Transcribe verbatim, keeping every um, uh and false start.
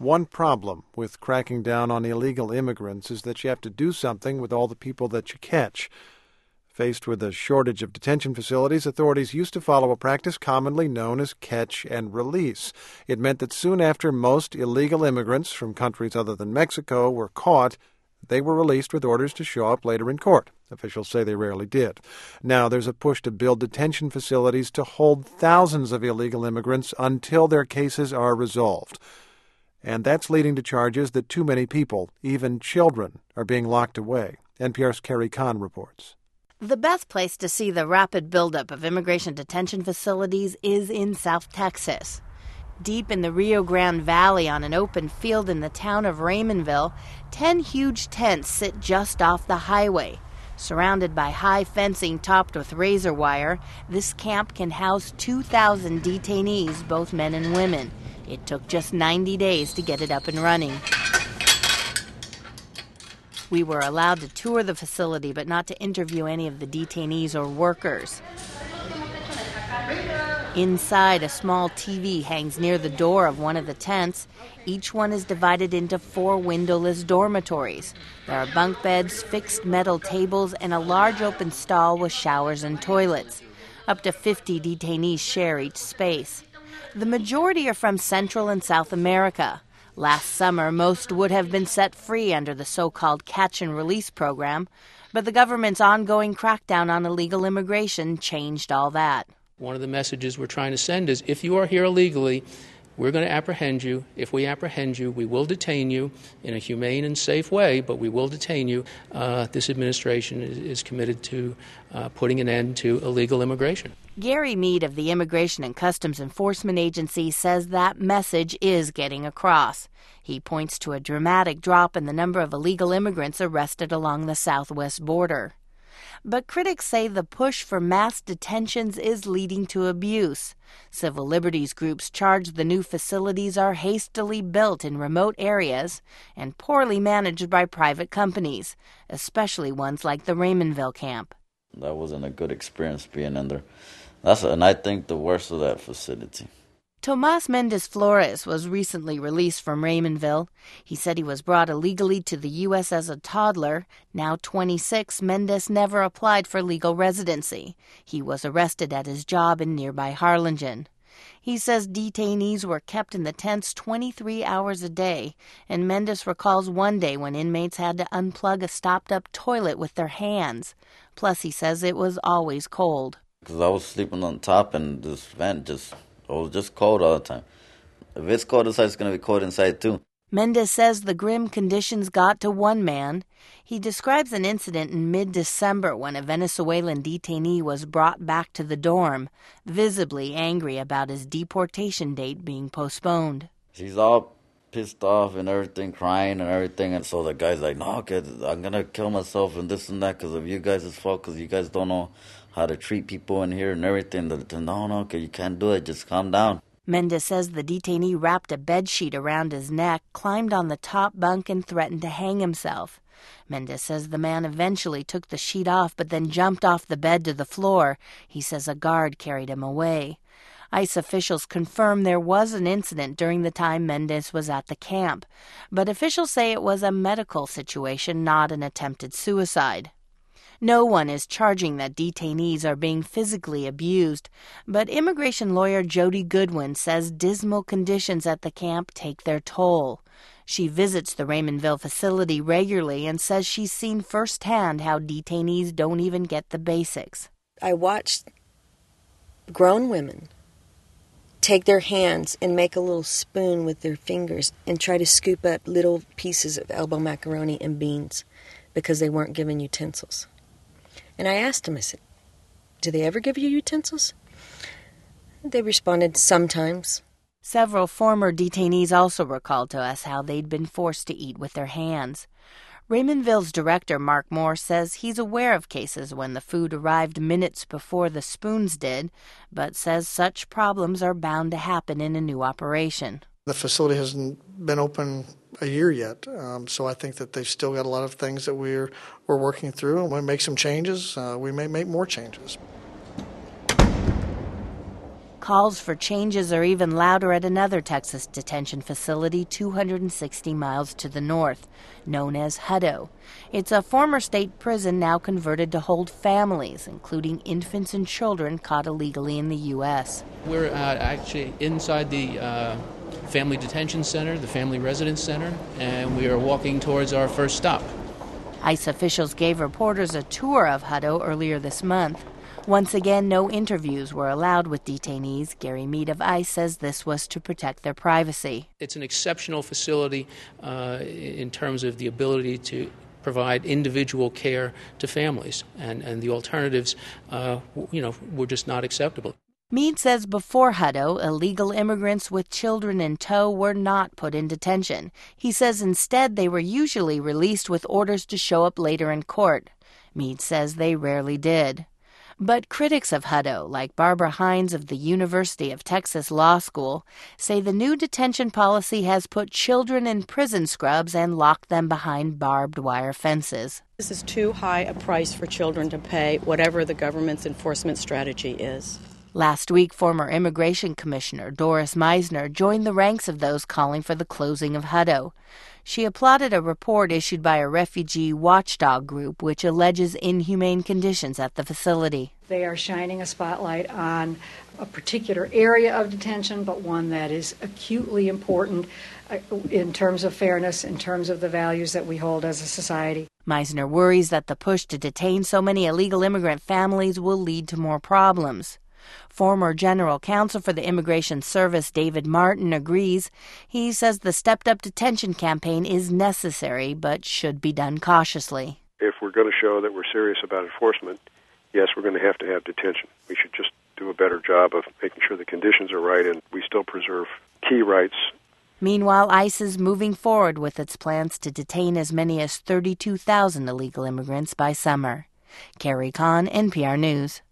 One problem with cracking down on illegal immigrants is that you have to do something with all the people that you catch. Faced with a shortage of detention facilities, authorities used to follow a practice commonly known as catch and release. It meant that soon after most illegal immigrants from countries other than Mexico were caught, they were released with orders to show up later in court. Officials say they rarely did. Now there's a push to build detention facilities to hold thousands of illegal immigrants until their cases are resolved. And that's leading to charges that too many people, even children, are being locked away. N P R's Carrie Kahn reports. The best place to see the rapid buildup of immigration detention facilities is in South Texas. Deep in the Rio Grande Valley on an open field in the town of Raymondville, ten huge tents sit just off the highway. Surrounded by high fencing topped with razor wire, this camp can house two thousand detainees, both men and women. It took just ninety days to get it up and running. We were allowed to tour the facility, but not to interview any of the detainees or workers. Inside, a small T V hangs near the door of one of the tents. Each one is divided into four windowless dormitories. There are bunk beds, fixed metal tables, and a large open stall with showers and toilets. Up to fifty detainees share each space. The majority are from Central and South America. Last summer, most would have been set free under the so-called catch and release program, but the government's ongoing crackdown on illegal immigration changed all that. One of the messages we're trying to send is, if you are here illegally, we're going to apprehend you. If we apprehend you, we will detain you in a humane and safe way, but we will detain you. Uh, this administration is, is committed to uh, putting an end to illegal immigration. Gary Mead of the Immigration and Customs Enforcement Agency says that message is getting across. He points to a dramatic drop in the number of illegal immigrants arrested along the southwest border. But critics say the push for mass detentions is leading to abuse. Civil liberties groups charge the new facilities are hastily built in remote areas and poorly managed by private companies, especially ones like the Raymondville camp. That wasn't a good experience being in there. That's and I think the worst of that facility. Tomas Mendez Flores was recently released from Raymondville. He said he was brought illegally to the U S as a toddler. Now twenty-six, Mendez never applied for legal residency. He was arrested at his job in nearby Harlingen. He says detainees were kept in the tents twenty-three hours a day, and Mendez recalls one day when inmates had to unplug a stopped-up toilet with their hands. Plus, he says it was always cold. Because I was sleeping on top, and this vent just... It was just cold all the time. If it's cold inside, it's going to be cold inside, too. Mendez says the grim conditions got to one man. He describes an incident in mid-December when a Venezuelan detainee was brought back to the dorm, visibly angry about his deportation date being postponed. He's all pissed off and everything, crying and everything. And so the guy's like, no, kid, I'm going to kill myself and this and that because of you guys' fault, because you guys don't know how to treat people in here and everything. No, no, okay, you can't do it. Just calm down. Mendez says the detainee wrapped a bedsheet around his neck, climbed on the top bunk, and threatened to hang himself. Mendez says the man eventually took the sheet off but then jumped off the bed to the floor. He says a guard carried him away. ICE officials confirm there was an incident during the time Mendez was at the camp, but officials say it was a medical situation, not an attempted suicide. No one is charging that detainees are being physically abused, but immigration lawyer Jody Goodwin says dismal conditions at the camp take their toll. She visits the Raymondville facility regularly and says she's seen firsthand how detainees don't even get the basics. I watched grown women take their hands and make a little spoon with their fingers and try to scoop up little pieces of elbow macaroni and beans because they weren't given utensils. And I asked them, I said, do they ever give you utensils? They responded, sometimes. Several former detainees also recalled to us how they'd been forced to eat with their hands. Raymondville's director, Mark Moore, says he's aware of cases when the food arrived minutes before the spoons did, but says such problems are bound to happen in a new operation. The facility hasn't been open a year yet, um, so I think that they've still got a lot of things that we're we're working through. And when we make some changes, uh, we may make more changes. Calls for changes are even louder at another Texas detention facility two hundred sixty miles to the north, known as Hutto. It's a former state prison now converted to hold families, including infants and children caught illegally in the U S. We're uh, actually inside the uh, Family Detention Center, the Family Residence Center, and we are walking towards our first stop. ICE officials gave reporters a tour of Hutto earlier this month. Once again, no interviews were allowed with detainees. Gary Mead of ICE says this was to protect their privacy. It's an exceptional facility uh, in terms of the ability to provide individual care to families, and, and the alternatives, uh, you know, were just not acceptable. Mead says before Hutto, illegal immigrants with children in tow were not put in detention. He says instead they were usually released with orders to show up later in court. Mead says they rarely did. But critics of Hutto, like Barbara Hines of the University of Texas Law School, say the new detention policy has put children in prison scrubs and locked them behind barbed wire fences. This is too high a price for children to pay, whatever the government's enforcement strategy is. Last week, former Immigration Commissioner Doris Meisner joined the ranks of those calling for the closing of Hutto. She applauded a report issued by a refugee watchdog group which alleges inhumane conditions at the facility. They are shining a spotlight on a particular area of detention, but one that is acutely important in terms of fairness, in terms of the values that we hold as a society. Meisner worries that the push to detain so many illegal immigrant families will lead to more problems. Former General Counsel for the Immigration Service, David Martin, agrees. He says the stepped-up detention campaign is necessary, but should be done cautiously. If we're going to show that we're serious about enforcement, yes, we're going to have to have detention. We should just do a better job of making sure the conditions are right and we still preserve key rights. Meanwhile, ICE is moving forward with its plans to detain as many as thirty-two thousand illegal immigrants by summer. Carrie Kahn, N P R News.